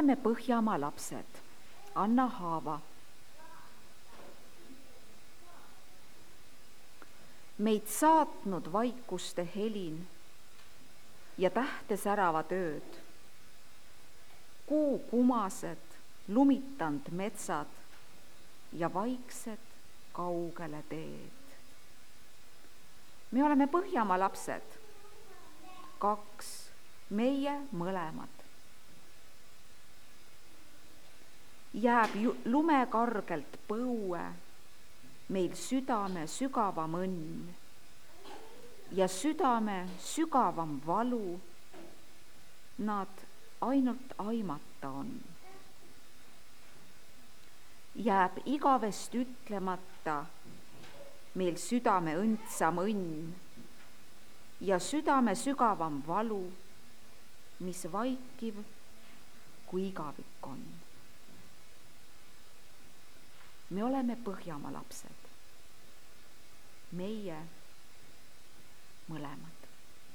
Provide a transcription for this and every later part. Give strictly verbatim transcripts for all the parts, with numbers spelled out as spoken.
oleme Põhjamaa lapsed. Anna Haava. Meid saatnud vaikuste helin ja tähte säravad ööd, kuu kumased, lumitanud metsad ja vaiksed kaugele teed. Me oleme Põhjamaa lapsed, kaks, meie mõlemad. Jääb lumekargelt põue meil südame sügavam õnn ja südame sügavam valu, nad ainult aimata on. Jääb igavest ütlemata meil südame õndsam õnn ja südame sügavam valu, mis vaikiv kui igavik on. Me oleme Põhjamaa lapsed, meie mõlemad.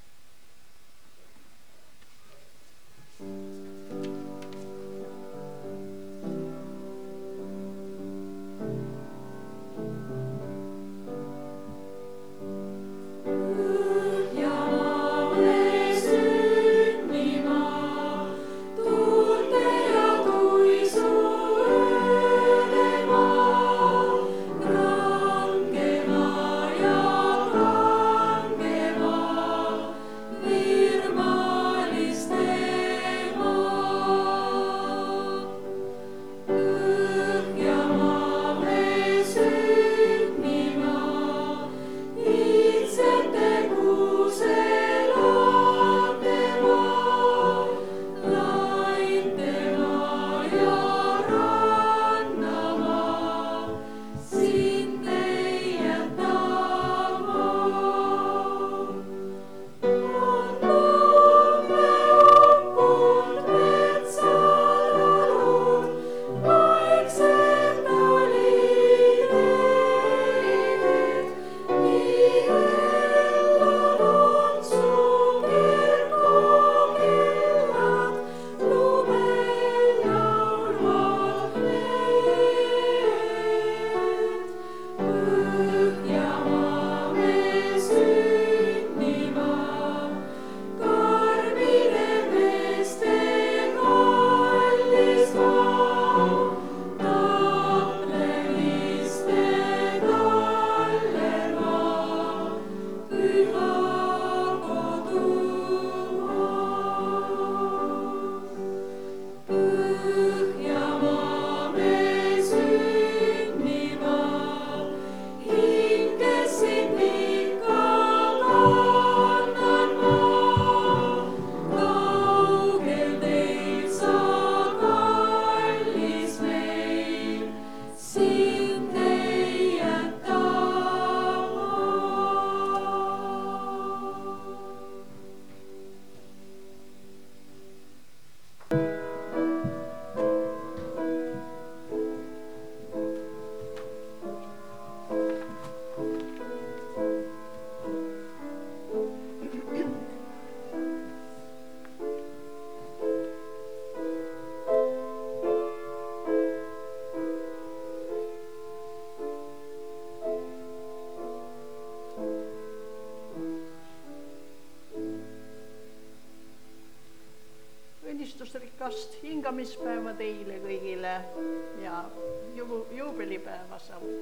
Rikast hingamispäeva teile kõigile ja ju, juubelipäeva samuti.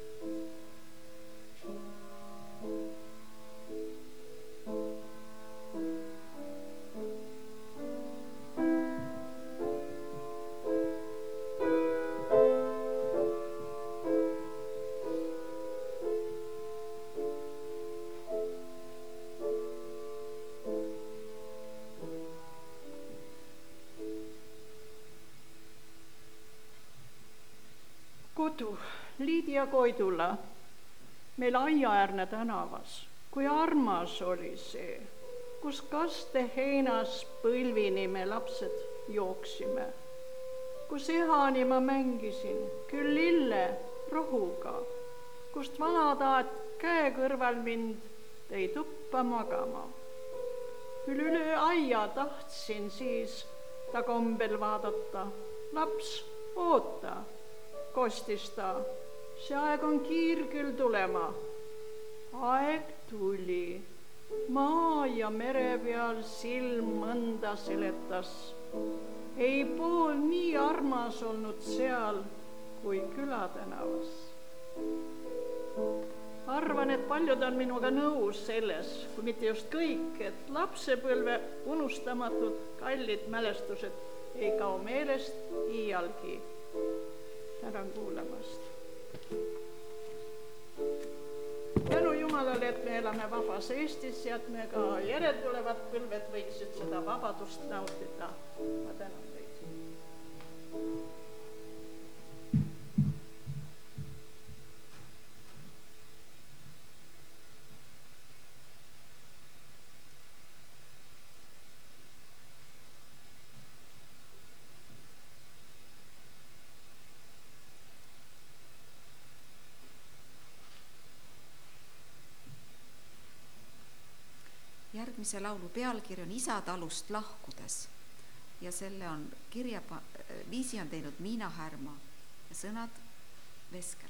Kodu, Liidia Koidula, meil aiaäärne tänavas, kui armas oli see, kus kaste heinas põlvini me lapsed jooksime, kus ehani ma mängisin, küll lille rohuga, kust vanataat käe kõrval mind tõi tuppa magama. Küll üle aia tahtsin siis ta kombel vaadata. Laps, oota, kostis ta. See aeg on kiir küll tulema. Aeg tuli. Maa ja mere peal silm mõnda seletas. Ei pool nii armas olnud seal kui külatänavas. Arvan, et paljud on minuga nõus selles, kui mitte just kõik, et lapsepõlve unustamatud kallid mälestused ei kao meelest iialgi. Tänan kuulamast. Tänu Jumalale, et me elame vabas Eestis ja et me ka järeltulevad põlved võiksid seda vabadust nautida. Ma tänan teid. Järgmise laulu pealkiri on Isa talust lahkudes ja selle on kirja, viisi on teinud Miina Härma ja sõnad Veskelt.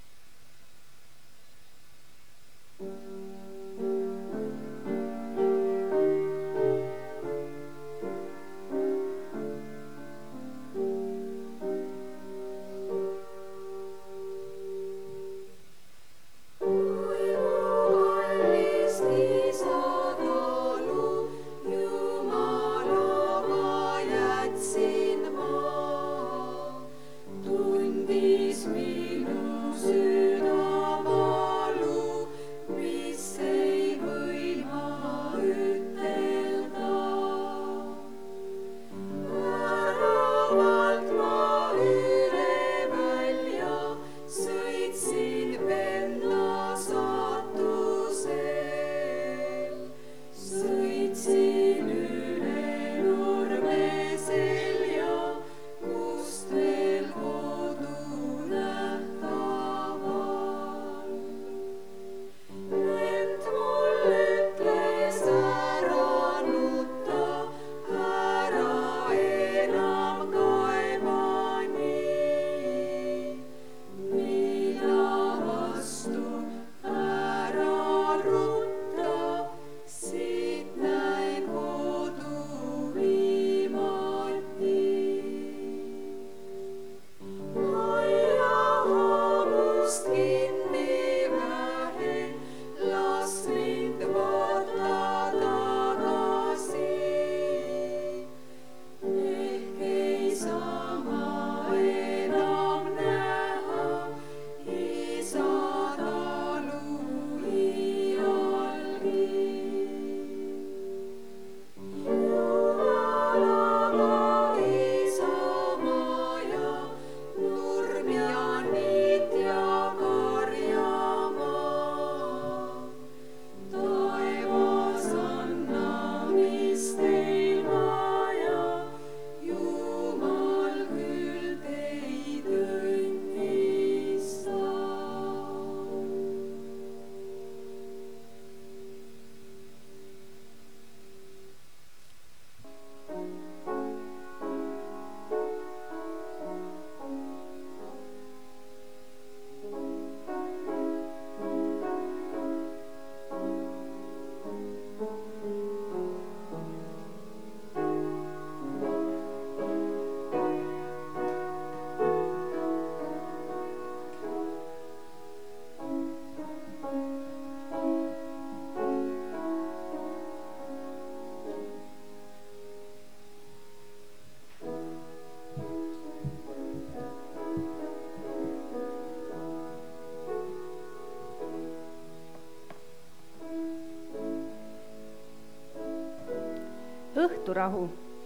Õhturahu,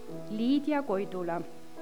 Liidia Koidula.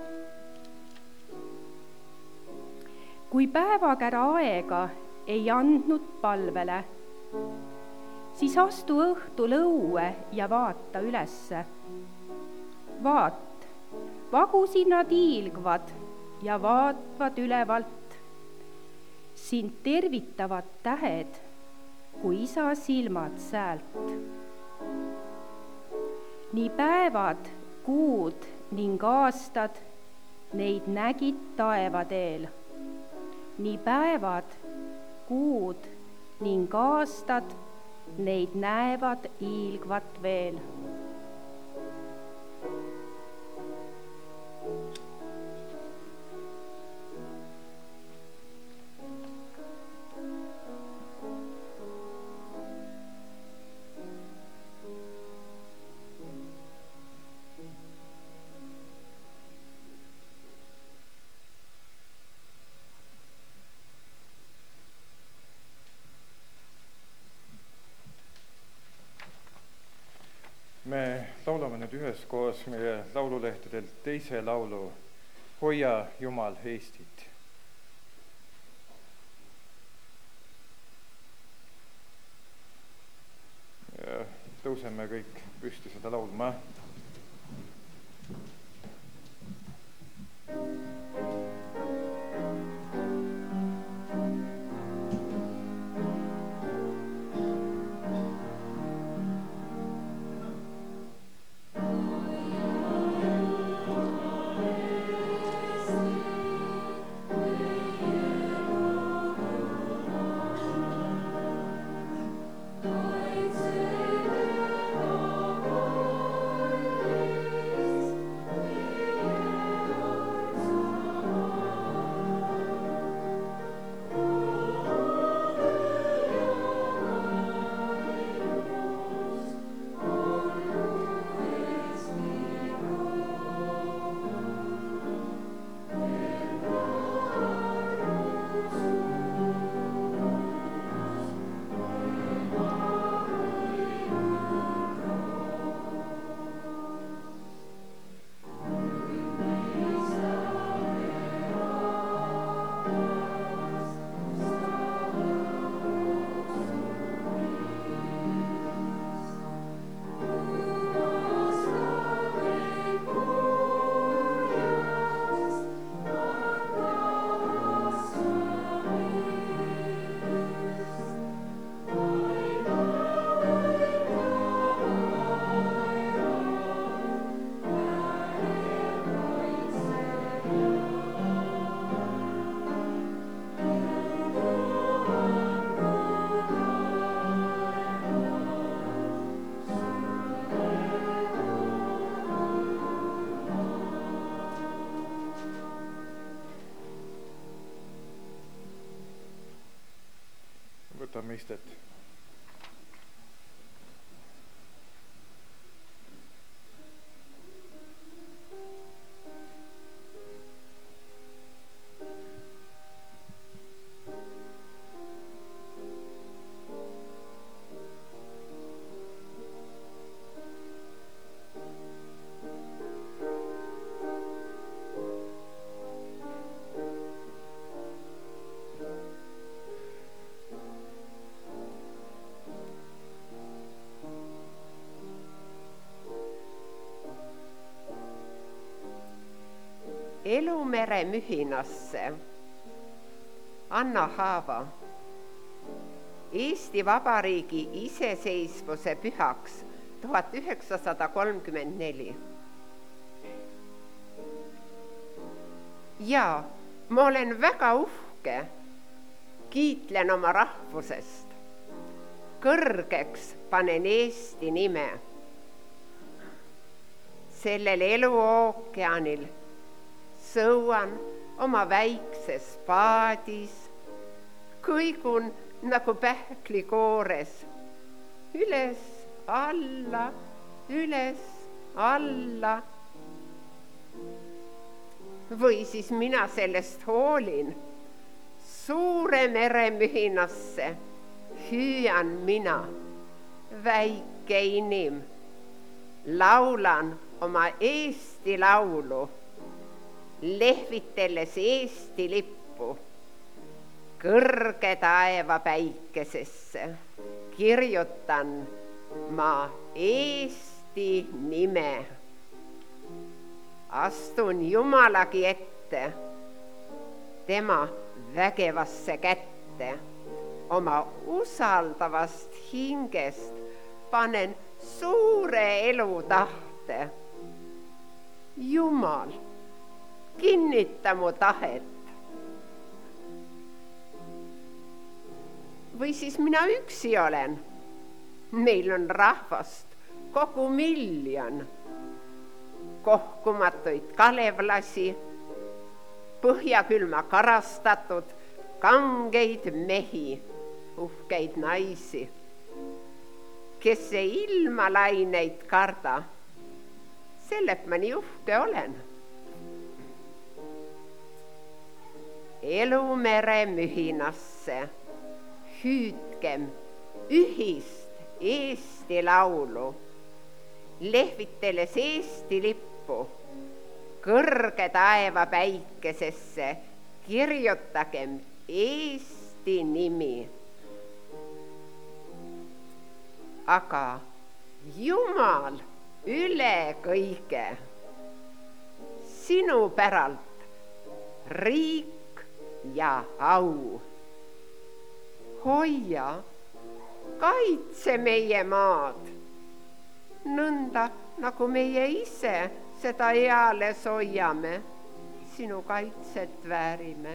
Kui päevakära aega ei andnud palvele, siis astu õhtul õue ja vaata ülesse. Vaat, vagusinad hiilgvad ja vaatvad ülevalt. Sind tervitavad tähed, kui isa silmad säält. Nii päevad, kuud ning aastad, neid nägid taevateel. nii päevad, kuud ning aastad, neid näevad hiilgvat veel. Me laulame nüüd üheskoos meie laululehtedelt teise laulu Hoia Jumal Eestit. Ja tõuseme kõik püsti seda laulma. Võtame istet. Elumere mühinasse. Anna Haava. Eesti Vabariigi iseseisvuse pühaks tuhat üheksasada kolmkümmend neli. Ja ma olen väga uhke, kiitlen oma rahvusest. Kõrgeks panen Eesti nime. Sellel eluookeanil sõuan oma väikses paadis, kõigun nagu pähklikoores, üles, alla, üles, alla. Või siis mina sellest hoolin, suure mere mühinasse hüüan mina, väike inim, laulan oma Eesti laulu, lehvitelles Eesti lippu, kõrge taeva päikesesse kirjutan ma Eesti nime. Astun Jumalagi ette, tema vägevasse kätte, oma usaldavast hingest panen suure elu tahte. Jumal, kinnita mu tahet. Või siis mina üksi olen. Meil on rahvast kogu miljon. Kohkumatuid kalevlasi, põhjakülma karastatud, kangeid mehi, uhkeid naisi, kes ei ilmalaineid karda. Sellep ma nii uhke olen. Elumere mühinasse hüüdkem ühist Eesti laulu, lehviteles Eesti lippu, kõrge taeva päikesesse kirjutagem Eesti nimi. Aga Jumal üle kõige, sinu päralt riik ja au. Hoia, kaitse meie maad, nõnda nagu meie ise seda eales hoiame, sinu kaitset väärime.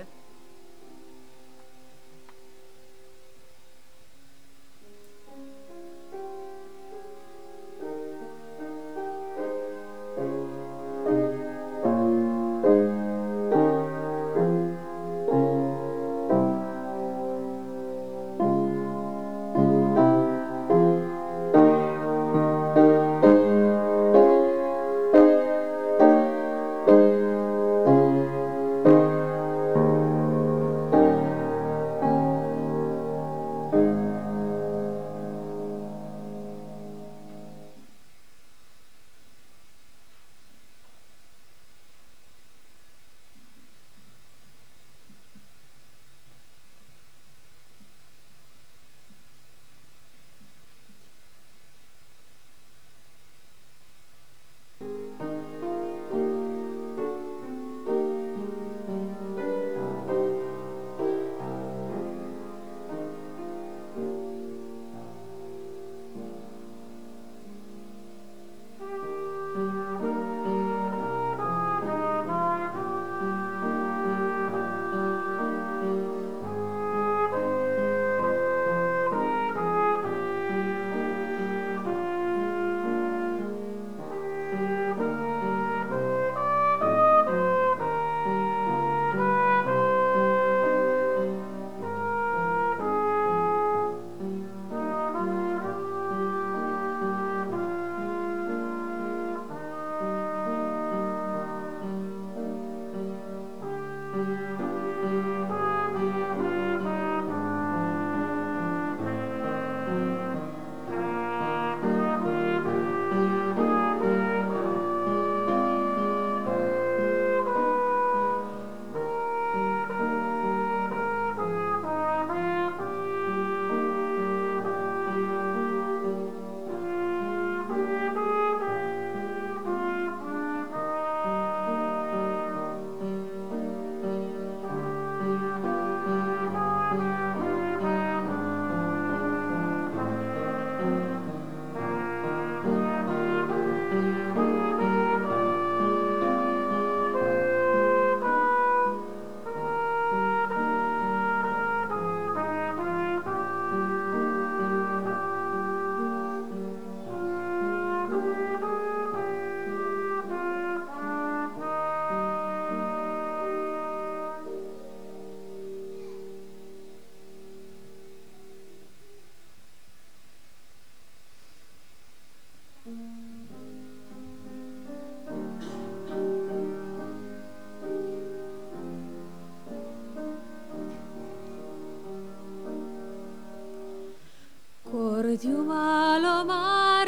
kord Jumal oma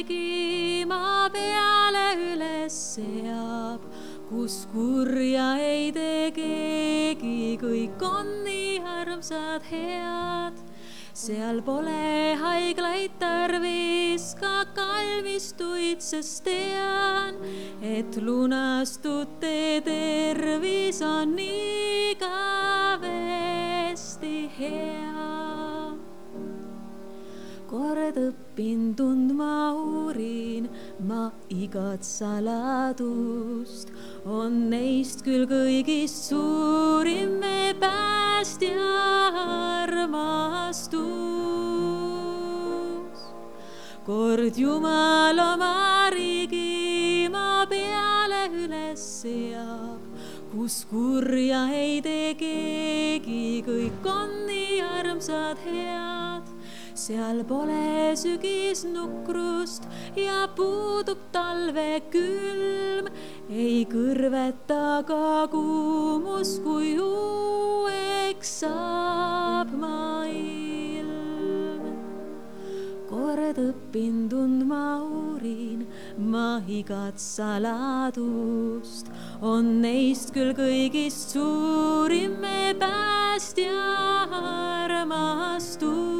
riigi maa peale üles seab, kus kurja ei tee keegi, kõik on nii armsad head. seal pole haiglaid tarvis, ka kalmistuid, sest tean, et lunastute tervis on igavesti hea. Kord kord õppin tundma uurin ma igat saladust. On neist küll kõigist suurim me päästja armastus. Kord Jumal oma riigi maa peale üles seab, kus kurja ei tee keegi, kõik on nii armsad head. Seal pole sügisnukrust ja puudub talve külm, ei kõrveta ka kuumus, kui uueks saab maailm. Kord õppin tundma uurin ma igat saladust, on neist küll kõigist suurim me päästja armastus.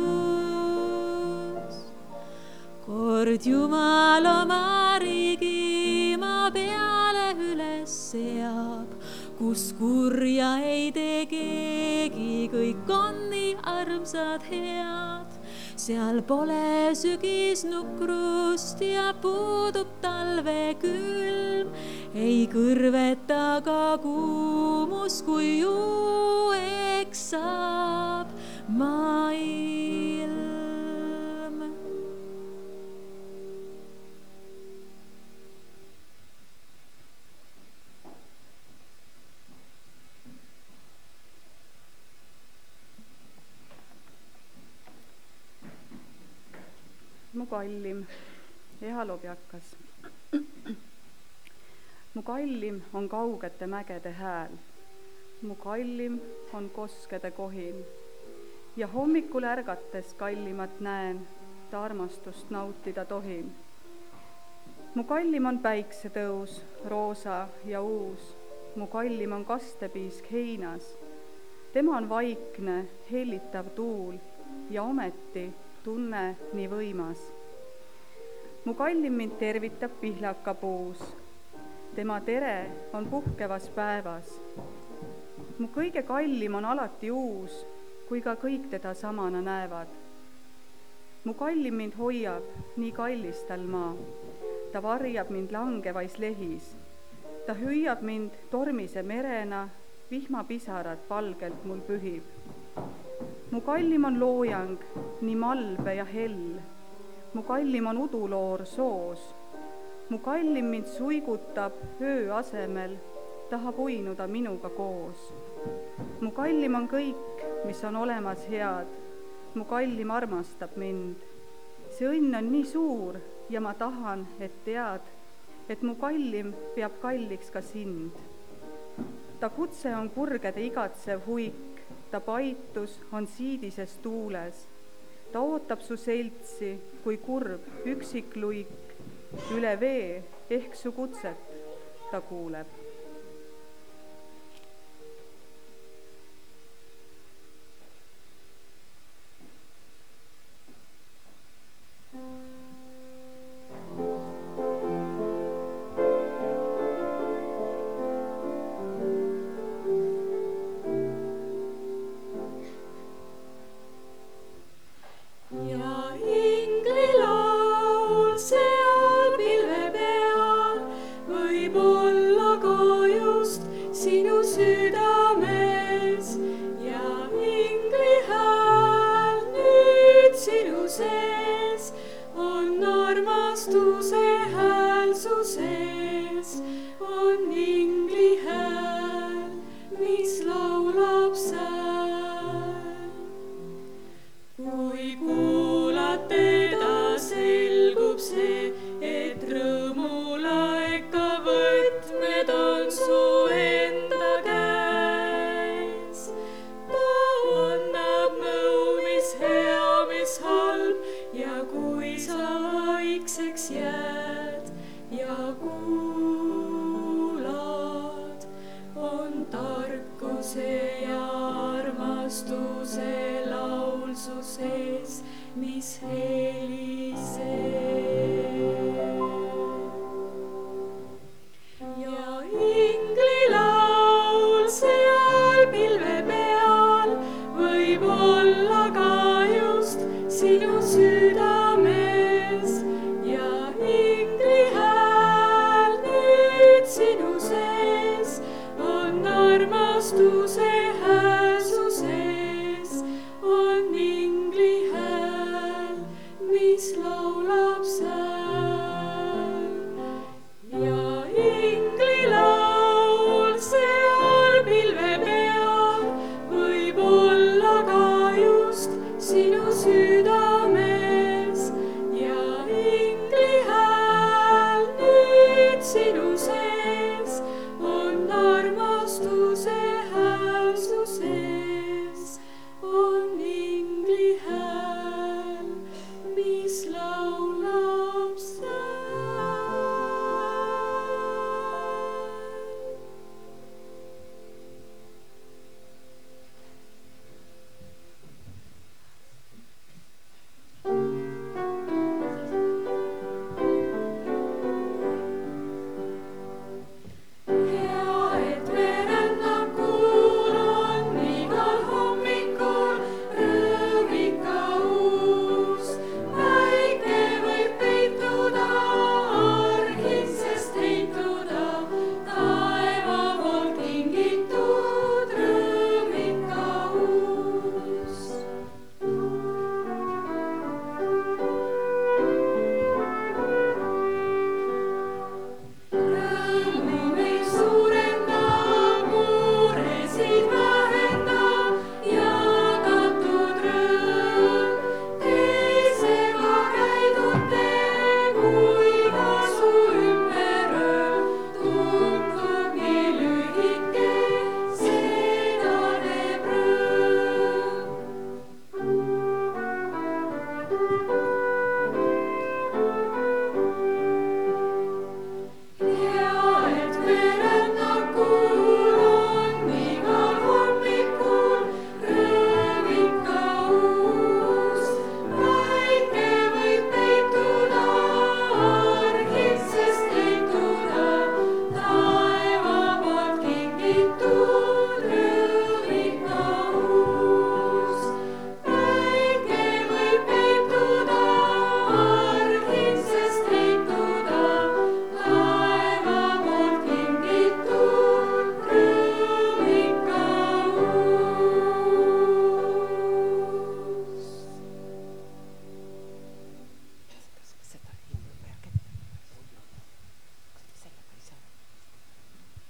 Kord Jumal oma riigi maa peale üles seab, kus kurja ei tee keegi, kõik on nii armsad head. Seal pole sügisnukrust ja puudub talve külm, ei kõrveta ka kuumus, kui uueks saab maailm. Mu kallim, ehalobjakas. Mu kallim on kaugete mägede hääl, mu kallim on koskede kohin ja hommikul ärgates kallimat näen, ta armastust nautida tohin. Mu kallim on päiksetõus, roosa ja uus, mu kallim on kastepiisk heinas. Tema on vaikne, hellitav tuul ja ometi tunne nii võimas. Mu kallim mind tervitab pihlaka puus. Tema tere on puhkevas päevas. Mu kõige kallim on alati uus, kui ka kõik teda samana näevad. Mu kallim mind hoiab nii kallis tal maa. Ta varjab mind langevais lehis. Ta hüüab mind tormise merena, vihmapisarad valgelt mul pühib. Mu kallim on loojang, nii malbe ja hell. Mu kallim on uduloor soos. Mu kallim mind suigutab öö asemel, tahab uinuda minuga koos. Mu kallim on kõik, mis on olemas head. Mu kallim armastab mind. See õnn on nii suur ja ma tahan, et tead, et mu kallim peab kalliks ka sind. Ta kutse on kurgede igatsev huik. Ta paitus on siidises tuules. Ta ootab su seltsi, kui kurb üksik luik. Üle vee ehk su kutset ta kuuleb. Sinu südame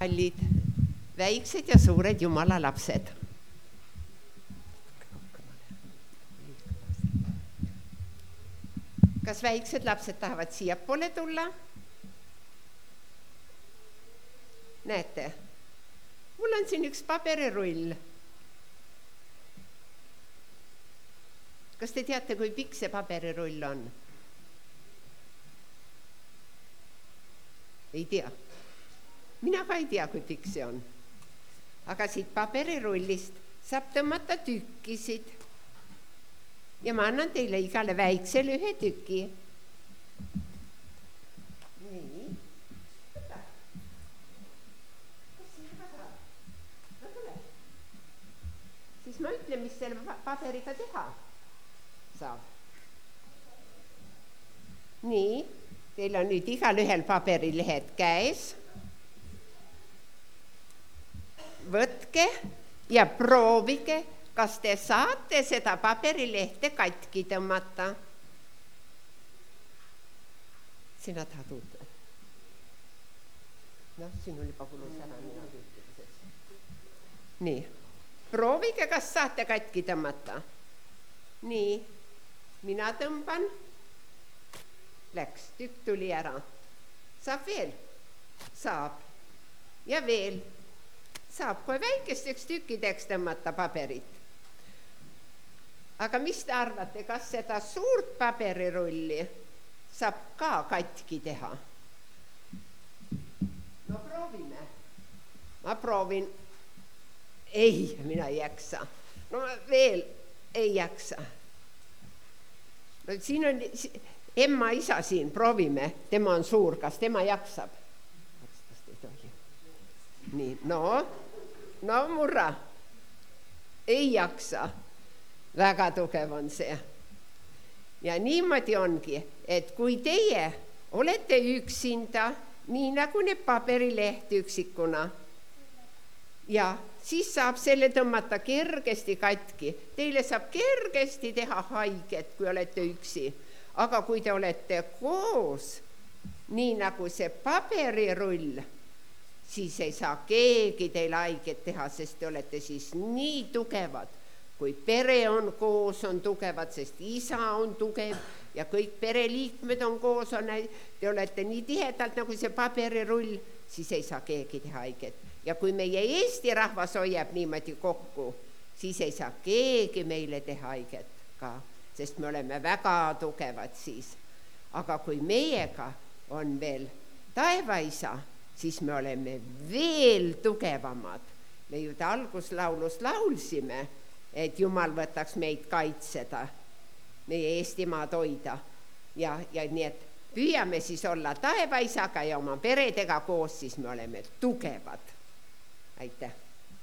kallid väiksed ja suured Jumala lapsed. Kas väiksed lapsed tahavad siiapoole tulla? Näete, mul on siin üks paberirull. Kas te teate, kui pikk see paberirull on? Ei tea. Mina ka ei tea, kui pikk see on. Aga siit paberirullist saab tõmmata tükkisid. Ja ma annan teile igale väiksele ühe tüki. Nii. Võta. Kas siin ka saab? No tule. Siis ma ütlen, mis selle paberiga teha saab. Nii, teil on nüüd igal ühel paberilehed käes. Võtke ja proovige, kas te saate seda paberilehte katki tõmmata. Sina tahad uut? Noh, siin oli pagulus ära mina tüütilises. Nii, proovige, kas saate katki tõmmata. Nii, mina tõmban. Läks, tükk tuli ära. Saab veel? Saab. Ja veel. Saab kohe väikesteks tükkideks tõmmata paberit. Aga mis te arvate, kas seda suurt paberirulli saab ka katki teha? No proovime. Ma proovin. Ei, mina ei jaksa. No veel ei jaksa. No siin on emma isa siin, proovime. Tema on suur, kas tema jaksab? Nii, no, no murra. Ei jaksa. Väga tugev on see. Ja niimoodi ongi, et kui teie olete üksinda, nii nagu need paberileht üksikuna, ja siis saab selle tõmmata kergesti katki. Teile saab kergesti teha haiget, kui olete üksi. Aga kui te olete koos, nii nagu see paberirull, siis ei saa keegi teile haiget teha, sest te olete siis nii tugevad. Kui pere on koos, on tugevad, sest isa on tugev ja kõik pereliikmed on koos, on, te olete nii tihedalt nagu see paberirull, siis ei saa keegi teha haiget. Ja kui meie Eesti rahvas hoiab niimoodi kokku, siis ei saa keegi meile teha haiget ka, sest me oleme väga tugevad siis. Aga kui meiega on veel taevaisa, siis me oleme veel tugevamad. Me ju alguslaulus laulsime, et Jumal võtaks meid kaitseda, meie Eestimaad hoida. Ja, ja nii, et püüame siis olla taevaisaga ja oma peredega koos, siis me oleme tugevad. Aitäh!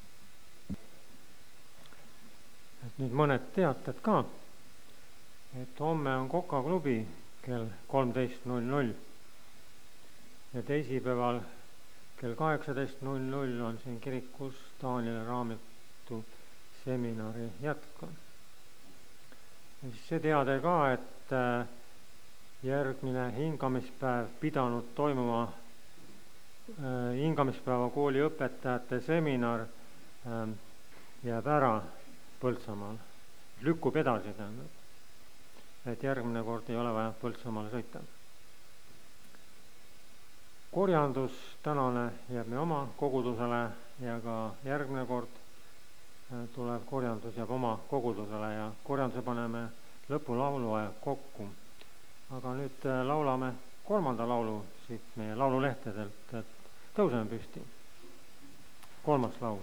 Et nüüd mõned teated ka, et homme on Koka klubi kell kolmteist null null ja teisipäeval kell kaheksateist null null on siin kirikus Taaniele raamatu seminari jätka. Ja siis see teade ka, et järgmine hingamispäev pidanud toimuma hingamispäeva kooli õpetajate seminar jääb ära Põltsamaal. Lükkub edasi, tähendab. Et järgmine kord ei ole vaja Põltsamaale sõita. Korjandus tänane jääb me oma kogudusele ja ka järgmine kord tuleb korjandus jääb oma kogudusele ja korjanduse paneme lõpulaulu aja kokku. Aga nüüd laulame kolmanda laulu siit meie laululehtedelt, et tõuseme püsti. Kolmas laul.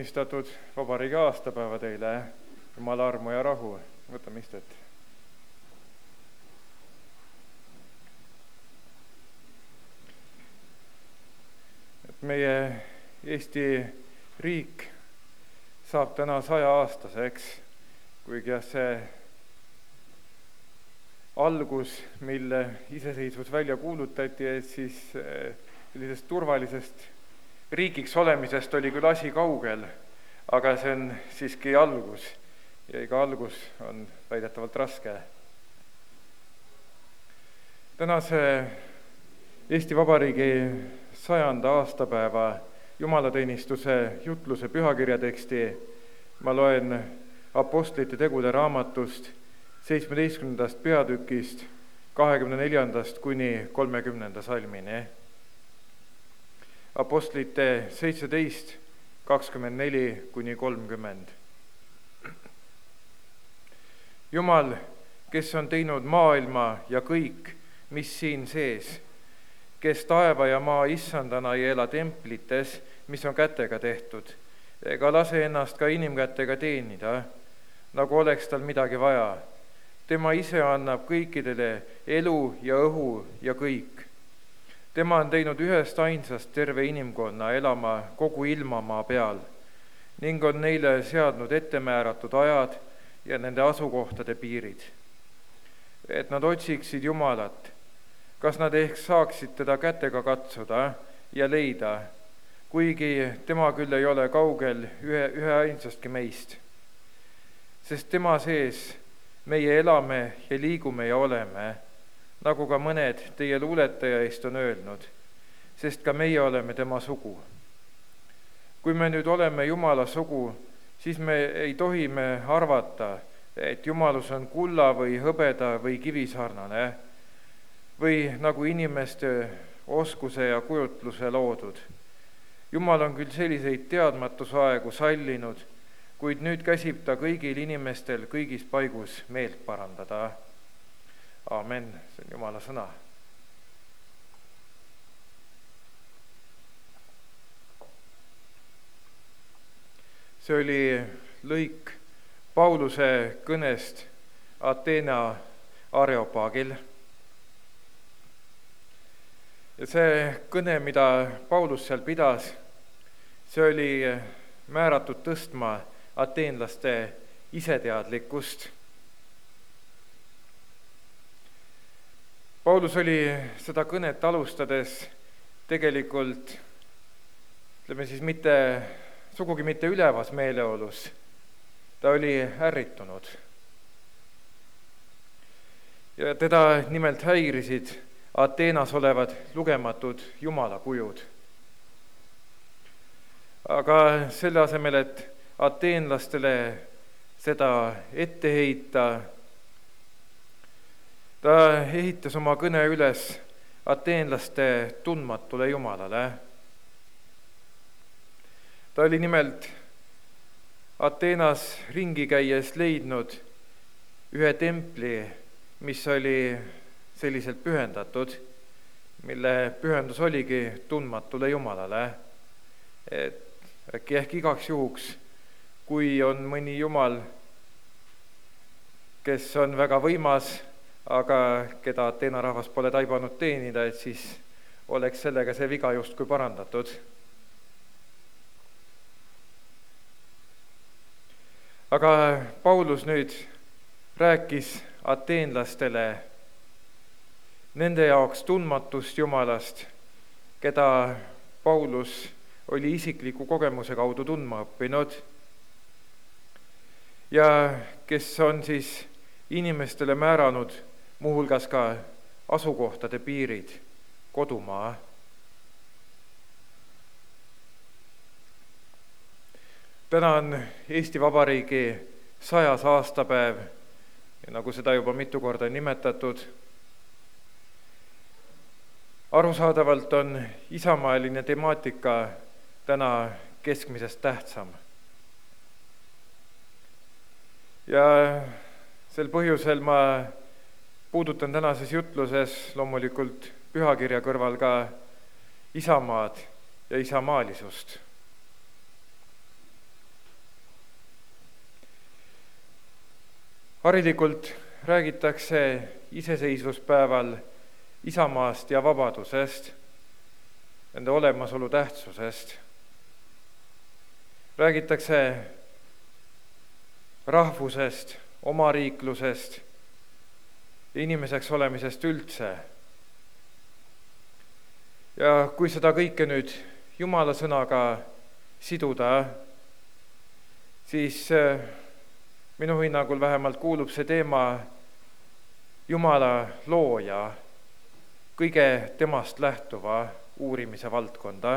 unistatud vabariigi aastapäeva teile, Jumala armu ja rahu. Võtame istet. Et meie Eesti riik saab täna saja aastaseks, kuigi jah, see algus, mille iseseisvus välja kuulutati, et siis sellisest turvalisest riigiks olemisest oli küll asi kaugel, aga see on siiski algus ja iga algus on väidetavalt raske. Tänase Eesti Vabariigi sajanda aastapäeva jumalateenistuse jutluse pühakirjateksti ma loen Apostlite tegude raamatust seitsmeteistkümnendast peatükist kahekümne neljandast kuni kolmekümnenda salmini. Apostlite seitseteist, kakskümmend neli kuni kolmkümmend. Jumal, kes on teinud maailma ja kõik, mis siin sees, kes taeva ja maa issandana ei ela templites, mis on kätega tehtud, ega lase ennast ka inimkätega teenida, nagu oleks tal midagi vaja. Tema ise annab kõikidele elu ja õhu ja kõik. Tema on teinud ühest ainsast terve inimkonna elama kogu ilmamaa peal ning on neile seadnud ettemääratud ajad ja nende asukohtade piirid, et nad otsiksid Jumalat, kas nad ehk saaksid teda kätega katsuda ja leida, kuigi tema küll ei ole kaugel ühe, ühe ainsastki meist, sest tema sees meie elame ja liigume ja oleme, nagu ka mõned teie luuletajaist on öelnud, sest ka meie oleme tema sugu. Kui me nüüd oleme Jumala sugu, siis me ei tohi me arvata, et Jumalus on kulla või hõbeda või kivisarnane või nagu inimeste oskuse ja kujutluse loodud. Jumal on küll selliseid teadmatusaegu sallinud, kuid nüüd käsib ta kõigil inimestel kõigis paigus meelt parandada. Aamen, see on Jumala sõna. See oli lõik Pauluse kõnest Ateena Areopaagil. Ja see kõne, mida Paulus seal pidas, see oli määratud tõstma ateenlaste iseteadlikkust. Paulus oli seda kõnet alustades tegelikult, ütleme siis mitte, sugugi mitte ülevas meeleolus. Ta oli ärritunud. Ja teda nimelt häirisid Ateenas olevad lugematud jumalakujud. Aga selle asemel, et ateenlastele seda ette heita, ta ehitas oma kõne üles ateenlaste tundmatule Jumalale. Ta oli nimelt Ateenas ringi käies leidnud ühe templi, mis oli selliselt pühendatud, mille pühendus oligi tundmatule Jumalale. Et äkki ehk igaks juhuks, kui on mõni Jumal, kes on väga võimas, aga keda Ateena rahvas pole taibanud teenida, et siis oleks sellega see viga justkui parandatud. Aga Paulus nüüd rääkis ateenlastele nende jaoks tundmatust Jumalast, keda Paulus oli isikliku kogemuse kaudu tundma õppinud ja kes on siis inimestele määranud muuhulgas ka asukohtade piirid, kodumaa. Täna on Eesti Vabariigi sajas aastapäev ja nagu seda juba mitu korda nimetatud, arusaadavalt on isamaaline temaatika täna keskmisest tähtsam. Ja sel põhjusel ma puudutan tänases jutluses loomulikult pühakirja kõrval ka isamaad ja isamaalisust. Harilikult räägitakse iseseisvuspäeval isamaast ja vabadusest, nende olemasolu tähtsusest. Räägitakse rahvusest, omariiklusest, inimeseks olemisest üldse. Ja kui seda kõike nüüd Jumala sõnaga siduda, siis minu hinnangul vähemalt kuulub see teema Jumala looja, kõige temast lähtuva uurimise valdkonda.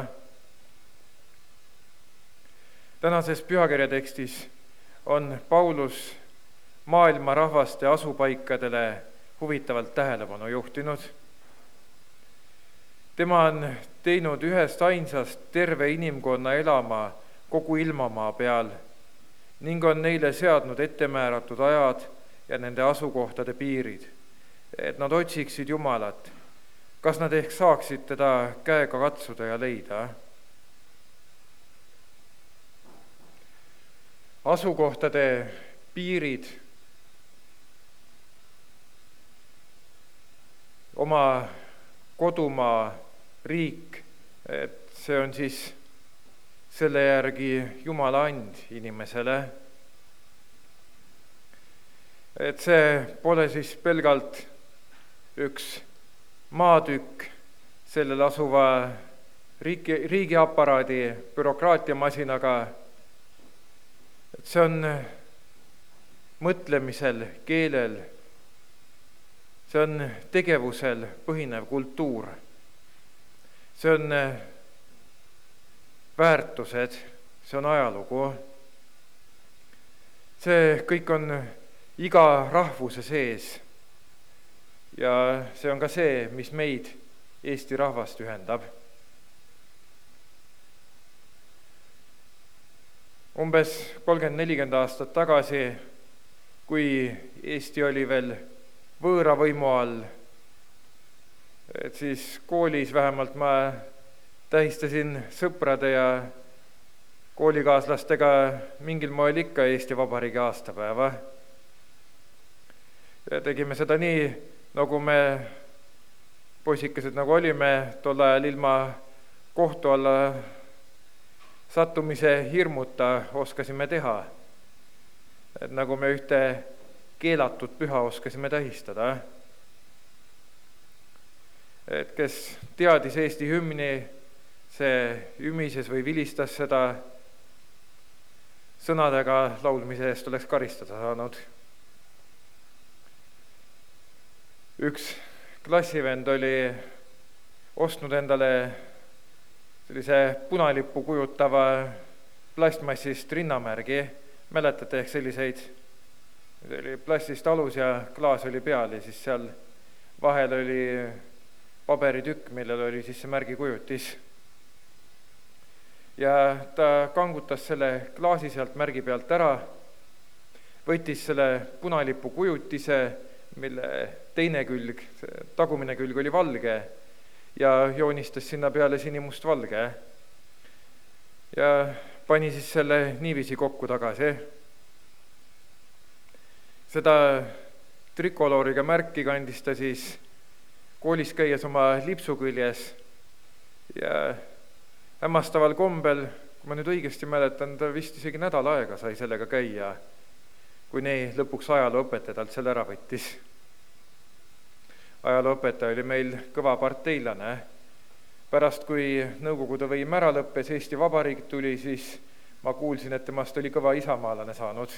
Tänases pühakirja tekstis on Paulus maailma rahvaste asupaikadele huvitavalt tähelepanu juhtinud. Tema on teinud ühest ainsast terve inimkonna elama kogu ilmamaa peal ning on neile seadnud ettemääratud ajad ja nende asukohtade piirid, et nad otsiksid Jumalat, kas nad ehk saaksid teda käega katsuda ja leida. Asukohtade piirid, oma kodumaa, riik, et see on siis selle järgi Jumala and inimesele. Et see pole siis pelgalt üks maatükk sellel asuva riigi, riigiaparaadi bürokraatiamasinaga. Et see on mõtlemisel, keelel, see on tegevusel põhinev kultuur. See on väärtused, see on ajalugu. See kõik on iga rahvuse sees ja see on ka see, mis meid, Eesti rahvast, ühendab. Umbes kolmkümmend nelikümmend aastat tagasi, kui Eesti oli veel võõra võimu all, et siis koolis vähemalt ma tähistasin sõprade ja koolikaaslastega mingil moel ikka Eesti Vabariigi aastapäeva. Ja tegime seda nii, nagu me poisikesed nagu olime tol ajal ilma kohtu alla sattumise hirmuta oskasime teha. Et nagu me ühte keelatud püha oskasime tähistada. Et kes teadis Eesti hümni, see ümises või vilistas seda, sõnadega laulmise eest oleks karistada saanud. Üks klassivend oli ostnud endale sellise punalippu kujutava plastmassist rinnamärgi, mäletate ehk selliseid, see oli plastist alus ja klaas oli peal ja siis seal vahel oli paberitükk, millel oli siis see märgi kujutis. Ja ta kangutas selle klaasi sealt märgi pealt ära, võttis selle punalipu kujutise, mille teine külg, tagumine külg oli valge ja joonistas sinna peale sinimustvalge ja pani siis selle niiviisi kokku tagasi. Seda trikolooriga märki kandis ta siis koolis käies oma lipsu küljes ja hämmastaval kombel, kui ma nüüd õigesti mäletan, ta vist isegi nädal aega sai sellega käia, kuni lõpuks ajalooõpetaja talt selle ära võttis. Ajalooõpetaja oli meil kõva parteilane. Pärast, kui Nõukogude võim ära lõppes, Eesti Vabariik tuli, siis ma kuulsin, et temast oli kõva isamaalane saanud.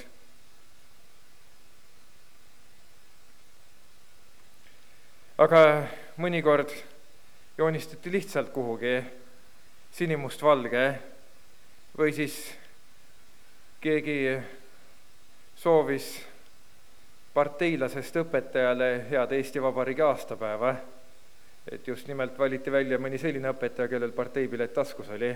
Aga mõnikord joonistati lihtsalt kuhugi sinimustvalge või siis keegi soovis parteilasest õpetajale head Eesti Vabariigi aastapäeva, et just nimelt valiti välja mõni selline õpetaja, kellel parteipilet taskus oli.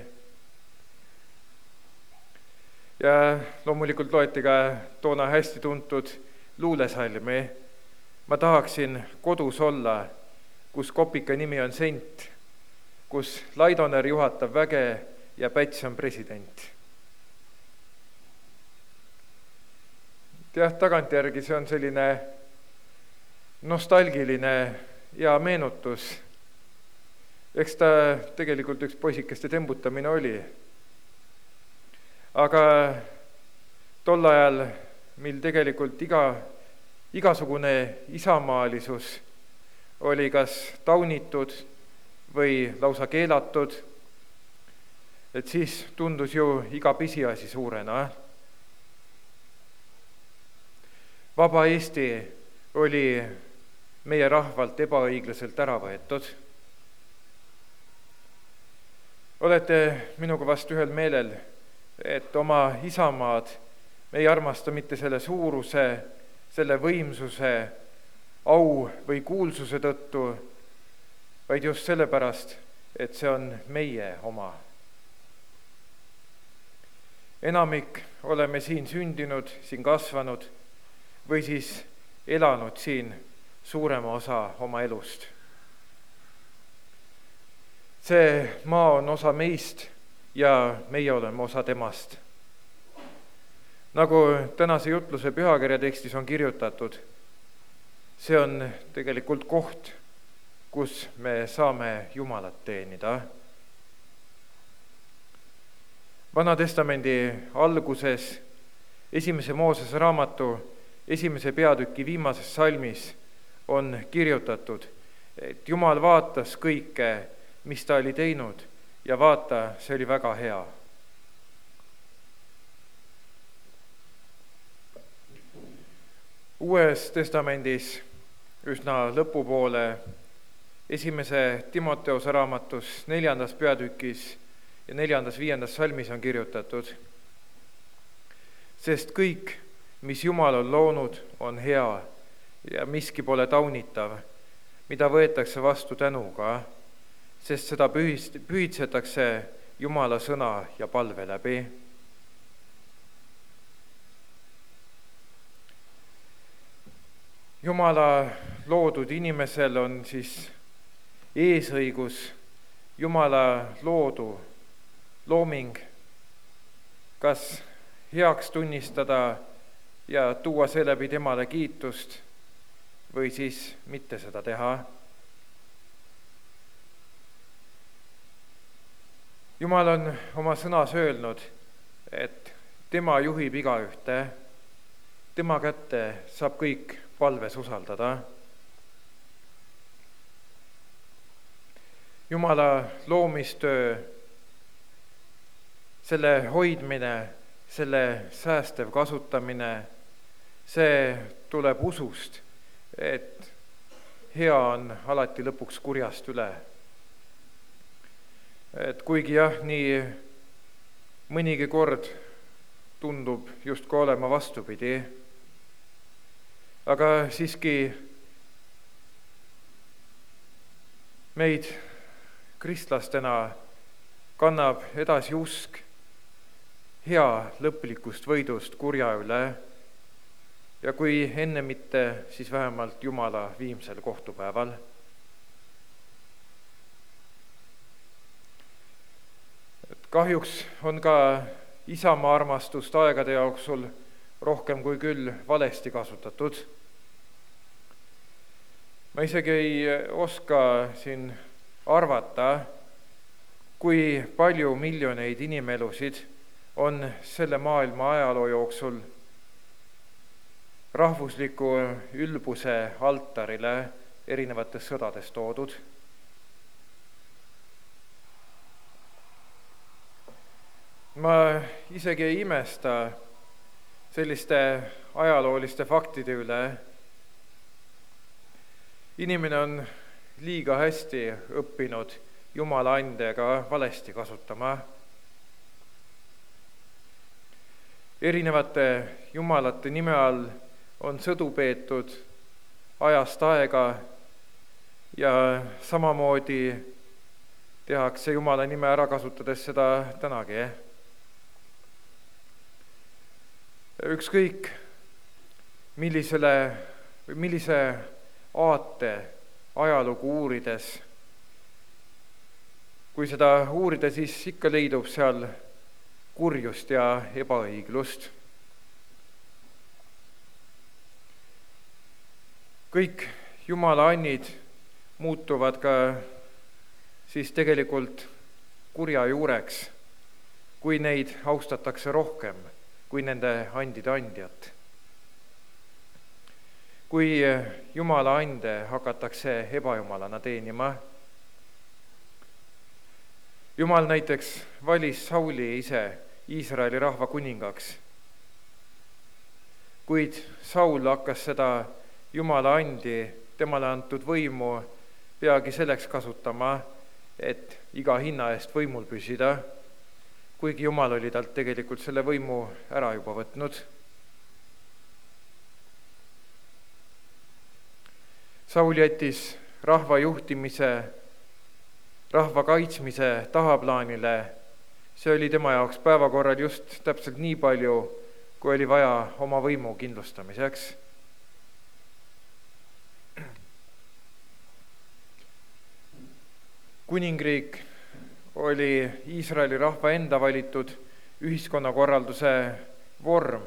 Ja loomulikult loeti ka toona hästi tuntud luulesalmi. Ma tahaksin kodus olla, kus kopika nimi on sent, kus Laidoner juhatab väge ja Päts on president. jah, tagantjärgi see on selline nostalgiline ja meenutus. Eks ta tegelikult üks poisikeste tembutamine oli. Aga tol ajal, mil tegelikult iga, igasugune isamaalisus oli kas taunitud või lausa keelatud, et siis tundus ju iga pisiasi suurena. Vaba Eesti oli meie rahvalt ebaõiglaselt ära võetud. Olete minuga vast ühel meelel, et oma isamaad me ei armasta mitte selle suuruse, selle võimsuse, au või kuulsuse tõttu, vaid just sellepärast, et see on meie oma. Enamik oleme siin sündinud, siin kasvanud või siis elanud siin suurema osa oma elust. See maa on osa meist ja meie oleme osa temast. Nagu tänase jutluse pühakirja tekstis on kirjutatud, see on tegelikult koht, kus me saame Jumalat teenida. Vana-testamendi alguses, esimese Moosese raamatu esimese peatüki viimases salmis on kirjutatud, et Jumal vaatas kõike, mis ta oli teinud, ja vaata, see oli väga hea. Uues testamendis üsna lõpupoole esimese Timoteose raamatus neljandas peatükis ja neljandas viiendas salmis on kirjutatud, sest kõik, mis Jumal on loonud, on hea ja miski pole taunitav, mida võetakse vastu tänuga, sest seda pühitsetakse Jumala sõna ja palve läbi. Jumala loodud inimesel on siis eesõigus Jumala loodu, looming, kas heaks tunnistada ja tuua seeläbi temale kiitust või siis mitte seda teha. Jumal on oma sõnas öelnud, et tema juhib igaühte, tema kätte saab kõik palves usaldada. Jumala loomistöö, selle hoidmine, selle säästev kasutamine, see tuleb usust, et hea on alati lõpuks kurjast üle. Et kuigi jah, nii mõnigi kord tundub justkui olema vastupidi, aga siiski meid kristlastena kannab edasi usk hea lõplikust võidust kurja üle ja kui enne mitte, siis vähemalt Jumala viimsel kohtupäeval. Kahjuks on ka isamaa armastust aegade jooksul rohkem kui küll valesti kasutatud. Ma isegi ei oska siin arvata, kui palju miljoneid inimelusid on selle maailma ajaloo jooksul rahvusliku ülbuse altarile erinevates sõdades toodud. Ma isegi ei imesta selliste ajalooliste faktide üle. Inimene on liiga hästi õppinud Jumala andega valesti kasutama. Erinevate jumalate nime all on sõdu peetud ajast aega ja samamoodi tehakse Jumala nime ära kasutades seda tänagi. Ükskõik millisele, millise aate ajalugu uurides, kui seda uurida, siis ikka leidub seal kurjust ja ebaõiglust. kõik Jumala annid muutuvad ka siis tegelikult kurja juureks, kui neid austatakse rohkem kui nende andide andjat. Kui Jumala ande hakatakse ebajumalana teenima. Jumal näiteks valis Sauli ise Iisraeli rahva kuningaks, kuid Saul hakkas seda Jumala andi, temale antud võimu peagi selleks kasutama, et iga hinna eest võimul püsida, kuigi Jumal oli talt tegelikult selle võimu ära juba võtnud. Saul jättis rahva juhtimise, rahva kaitsmise tahaplaanile. See oli tema jaoks päevakorral just täpselt nii palju, kui oli vaja oma võimu kindlustamiseks. Kuningriik oli Iisraeli rahva enda valitud ühiskonnakorralduse vorm.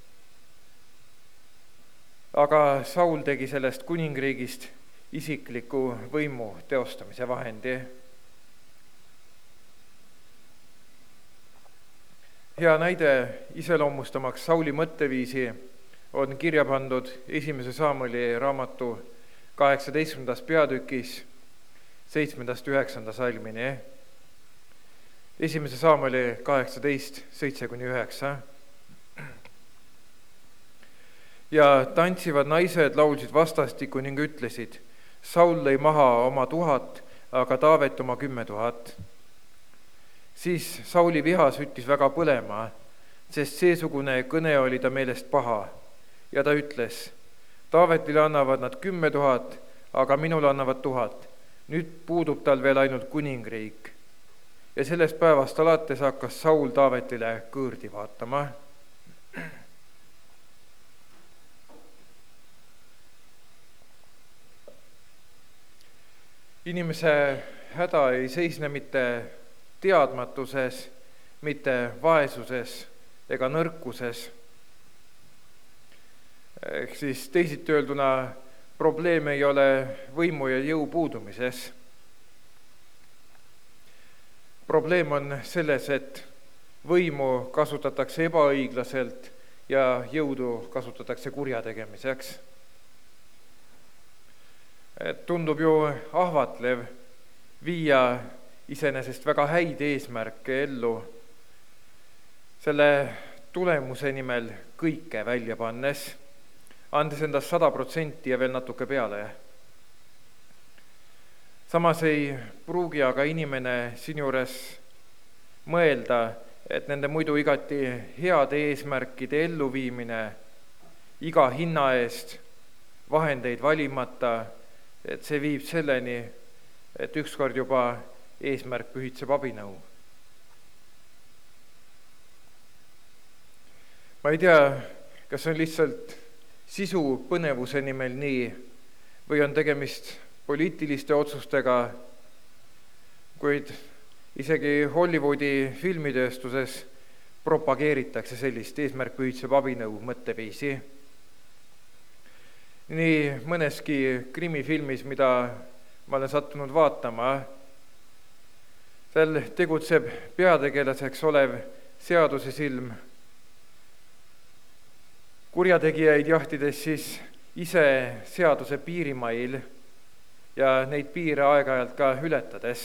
Aga Saul tegi sellest kuningriigist isikliku võimu teostamise vahendi. Hea näide iseloomustamaks Sauli mõtteviisi on kirja pandud esimese Saamuli raamatu kaheksateistkümnendas peatükis seitsmendast üheksanda salmini. Esimese Saamuli kaheksateist, seitse kuni üheksa. Ja tantsivad naised laulsid vastastikku ning ütlesid, Saul lõi maha oma tuhat, aga Taavet oma kümme tuhat. Siis Sauli viha süttis väga põlema, sest seesugune kõne oli ta meelest paha. Ja ta ütles, Taavetile annavad nad kümme tuhat, aga minule annavad tuhat. Nüüd puudub tal veel ainult kuningriik. Ja sellest päevast alates hakkas Saul Taavetile kõõrdi vaatama. Inimese häda ei seisne mitte teadmatuses, mitte vaesuses ega nõrkuses. Ehk siis teisiti öelduna probleem ei ole võimu ja jõu puudumises. Probleem on selles, et võimu kasutatakse ebaõiglaselt ja jõudu kasutatakse kurja tegemiseks. Tundub ju ahvatlev viia iseenesest väga häid eesmärke ellu, selle tulemuse nimel kõike välja pannes, andes endast sada protsenti ja veel natuke peale. Samas ei pruugi aga inimene siinjuures mõelda, et nende muidu igati heade eesmärkide elluviimine iga hinna eest, vahendeid valimata, et see viib selleni, et ükskord juba eesmärk pühitseb abinõu. Ma ei tea, kas on lihtsalt sisu põnevuse nimel nii või on tegemist poliitiliste otsustega, kuid isegi Hollywoodi filmitööstuses propageeritakse sellist eesmärk pühitseb abinõu mõtteviisi. Nii mõneski krimifilmis, mida ma olen sattunud vaatama, seal tegutseb peategelaseks olev seaduse silm. Kurjategijaid jahtides siis ise seaduse piirimail ja neid piire aeg-ajalt ka ületades.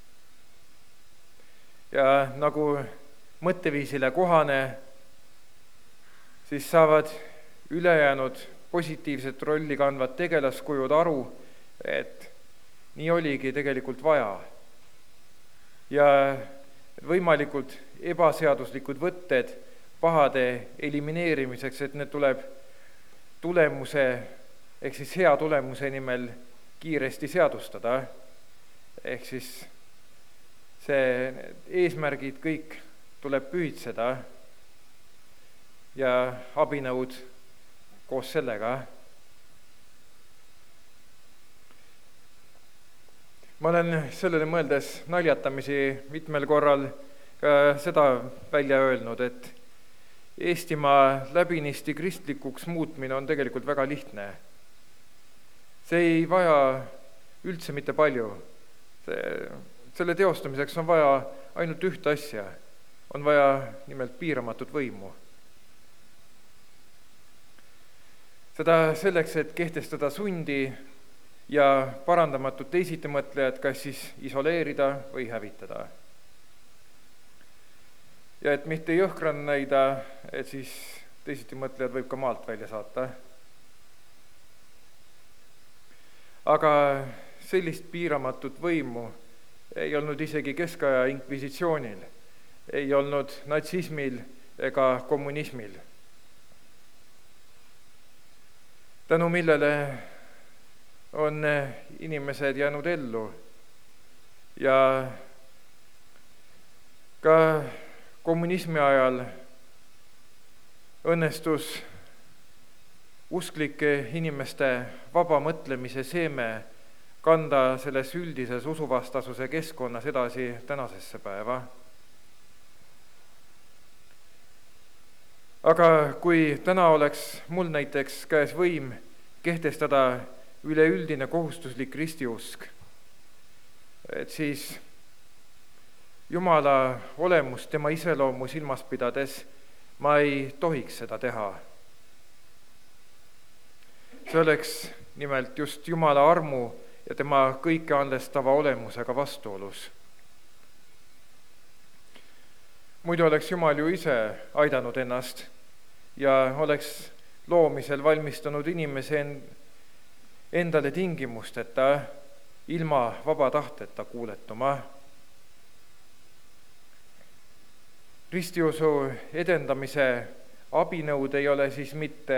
Ja nagu mõtteviisile kohane, siis saavad ülejäänud positiivset rolli kandvad tegelaskujud aru, et nii oligi tegelikult vaja. Ja võimalikult ebaseaduslikud võtted pahade elimineerimiseks, et need tuleb tulemuse, ehk siis hea tulemuse nimel kiiresti seadustada. Ehk siis see eesmärgid kõik tuleb pühitseda ja abinõud koos sellega. Ma olen sellele mõeldes naljatamisi mitmel korral ka seda välja öelnud, et Eestimaa läbinisti kristlikuks muutmine on tegelikult väga lihtne. see ei vaja üldse mitte palju. See, selle teostamiseks on vaja ainult ühte asja, on vaja nimelt piiramatut võimu. Seda selleks, et kehtestada sundi ja parandamatut teisitimõtlejad, kas siis isoleerida või hävitada. Ja et mitte jõhkran näida, et siis teisitimõtlejad võib ka maalt välja saata. Aga sellist piiramatut võimu ei olnud isegi keskaja inkvisitsioonil, ei olnud natsismil ega kommunismil. Tänu millele on inimesed jäänud ellu ja ka kommunismi ajal õnnestus usklike inimeste vaba mõtlemise seeme kanda selles üldises usuvastasuse keskkonnas edasi tänasesse päeva. Aga kui täna oleks mul näiteks käes võim kehtestada üleüldine kohustuslik ristiusk, et siis Jumala olemust, tema iseloomu silmas pidades ma ei tohiks seda teha. See oleks nimelt just Jumala armu ja tema kõike andestava olemusega vastuolus. Muidu oleks Jumal ju ise aidanud ennast ja oleks loomisel valmistanud inimese endale tingimusteta, ilma vaba tahteta kuuletuma. Ristiusu edendamise abinõud ei ole siis mitte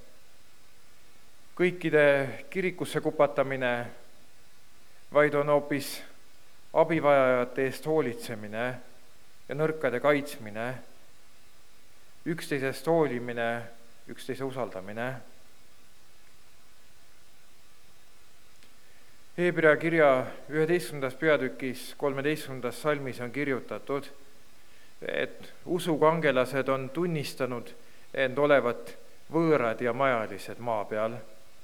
kõikide kirikusse kupatamine, vaid on hoopis abivajajate eest hoolitsemine ja nõrkade kaitsmine, üksteisest hoolimine, üksteise usaldamine. Hebrea kirja üheteistkümnendas peatükis kolmeteistkümnendas salmis on kirjutatud, et usukangelased on tunnistanud end olevat võõrad ja majalised maa peal.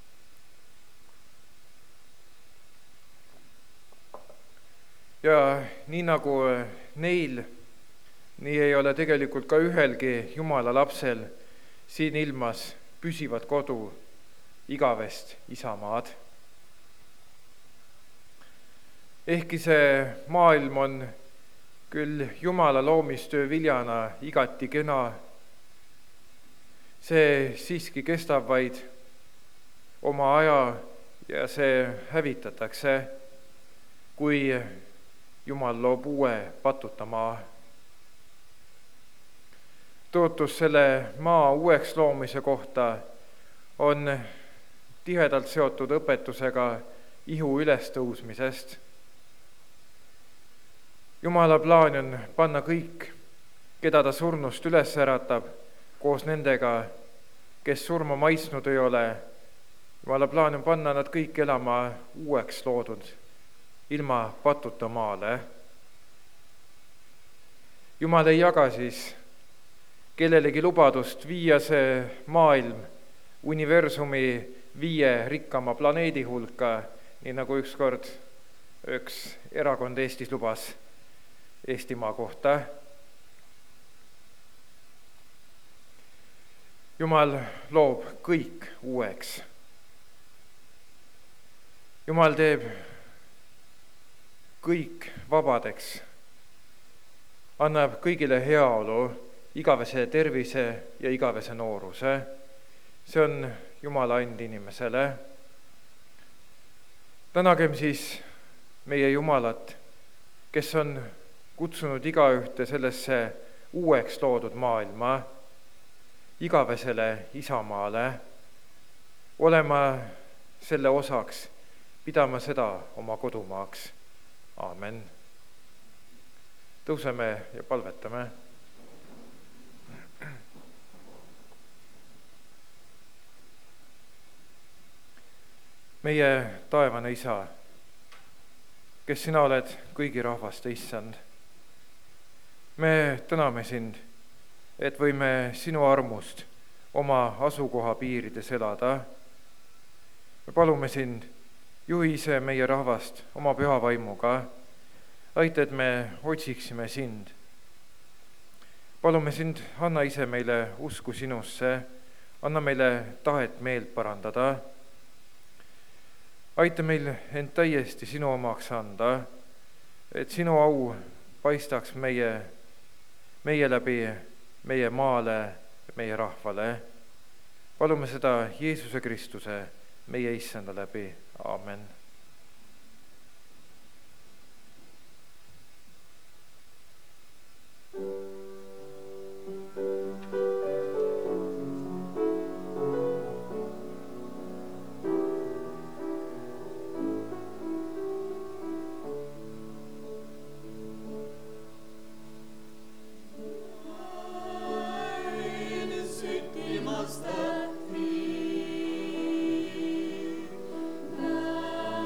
Ja nii nagu neil, nii ei ole tegelikult ka ühelgi Jumala lapsel siin ilmas püsivat kodu, igavest isamaad. Ehkki see maailm on küll Jumala loomistöö viljana igati kena, see siiski kestab vaid oma aja ja see hävitatakse, kui Jumal loob uue patuta maa. Tõotus selle maa uueks loomise kohta on tihedalt seotud õpetusega ihu ülestõusmisest. Jumala plaan on panna kõik, keda ta surnust üles äratab, koos nendega, kes surma maitsnud ei ole. Jumala plaan on panna nad kõik elama uueks loodud, ilma patuta maale. Jumal ei jaga siis kellelegi lubadust viia see maailm universumi viie rikkama planeedi hulka, nii nagu ükskord üks erakond Eestis lubas Eestimaa kohta. Jumal loob kõik uueks. Jumal teeb kõik vabadeks, annab kõigile heaolu, igavese tervise ja igavese nooruse. See on Jumala and inimesele. Tänagem siis meie Jumalat, kes on kutsunud igaühte sellesse uueks loodud maailma, igavesele isamaale, olema selle osaks, pidama seda oma kodumaaks. Aamen. Tõuseme ja palvetame. Meie taevane Isa, kes sina oled kõigi rahvaste issand, me täname sind, et võime sinu armust oma asukoha piirides elada. Me palume sind, juhi ise meie rahvast oma püha vaimuga. aita, et me otsiksime sind. palume sind, anna ise meile usku sinusse, anna meile tahet meelt parandada. aita meil end täiesti sinu omaks anda, et sinu au paistaks meie, meie läbi meie maale, meie rahvale. palume seda Jeesuse Kristuse, meie issanda läbi. Aamen. Süttimast tähti,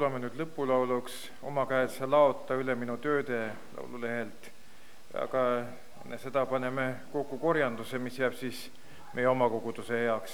laulame nüüd lõpulauluks Oma käed sa laota üle minu tööde laululehelt, aga enne seda paneme kokku korjanduse, mis jääb siis meie oma koguduse heaks.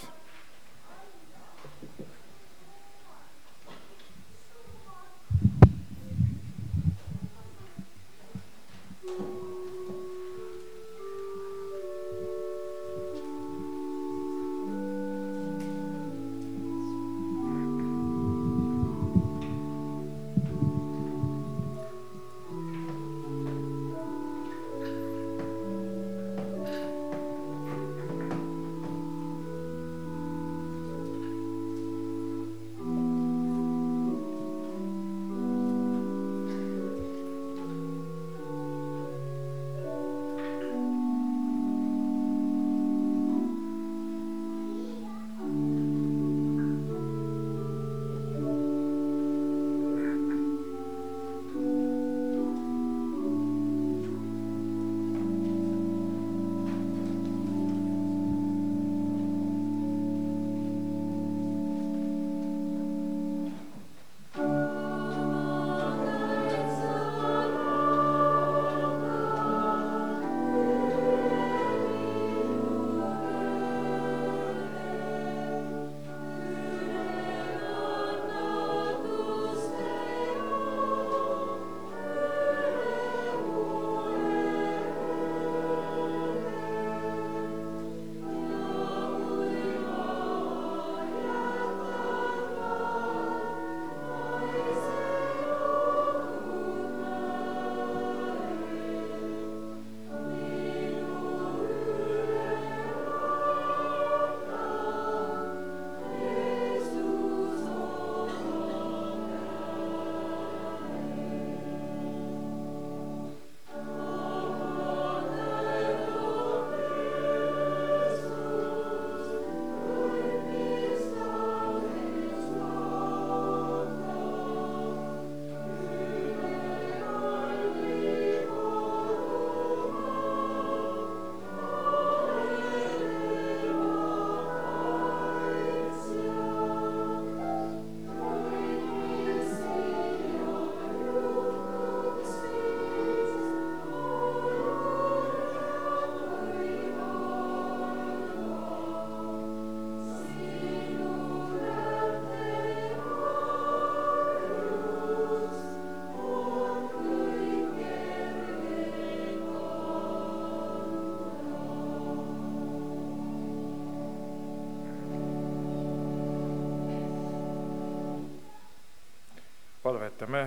Palvetame.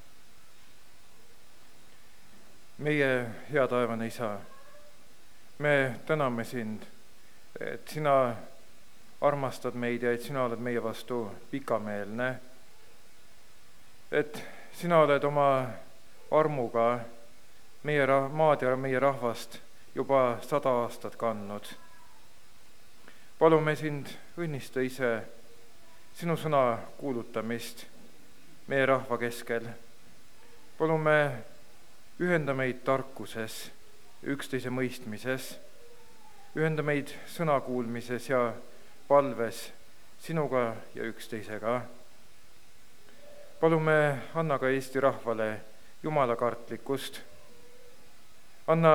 Meie hea taevane Isa, me täname sind, et sina armastad meid ja et sina oled meie vastu pikameelne, et sina oled oma armuga meie maad ja meie rahvast juba sada aastat kandnud. Palume sind õnnista ise sinu sõna kuulutamist meie rahva keskel. Palume ühenda meid tarkuses, üksteise mõistmises, ühenda meid sõna kuulmises ja palves sinuga ja üksteisega. Palume anna ka Eesti rahvale Jumala kartlikkust. Anna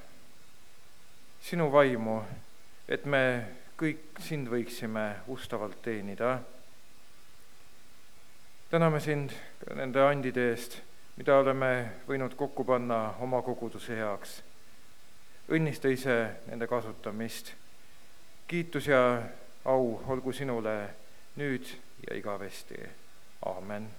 sinu vaimu, et me kõik sind võiksime ustavalt teenida. Täname sind nende andide eest, mida oleme võinud kokku panna oma koguduse heaks. Õnnista ise nende kasutamist. Kiitus ja au olgu sinule nüüd ja igavesti. Aamen.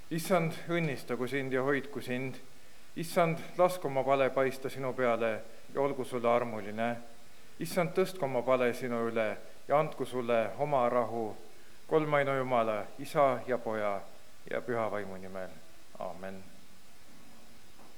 issand, õnnistagu sind ja hoidku sind. issand, lasku oma pale paista sinu peale ja olgu sulle armuline. issand, tõstku oma pale sinu üle ja andku sulle oma rahu. kolmainu Jumala, Isa ja Poja ja Püha Vaimu nimel. Aamen.